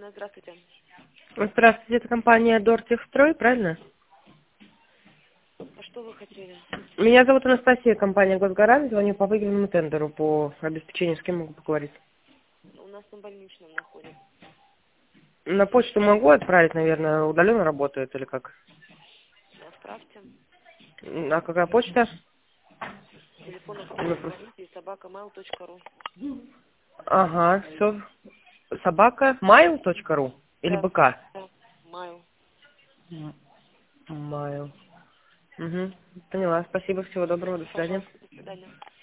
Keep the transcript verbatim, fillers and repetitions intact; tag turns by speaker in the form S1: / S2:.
S1: Анна, здравствуйте.
S2: Здравствуйте, это компания Дортехстрой, правильно?
S1: А что вы хотели?
S2: Меня зовут Анастасия, компания Госгарант, звоню по выигранному тендеру по обеспечению, с кем могу поговорить.
S1: У нас на больничном находится.
S2: На почту могу отправить, наверное, удаленно работает или как?
S1: Отправьте.
S2: М, А какая почта?
S1: Телефон, на
S2: Ну,
S1: который
S2: просто-
S1: звоните, и собака mail точка ру.
S2: Ага, все. Собака mail точка ру или
S1: Да,
S2: БК?
S1: да, mail.
S2: Mail. Угу. Поняла, спасибо, всего доброго, до свидания.
S1: Пожалуйста, до свидания.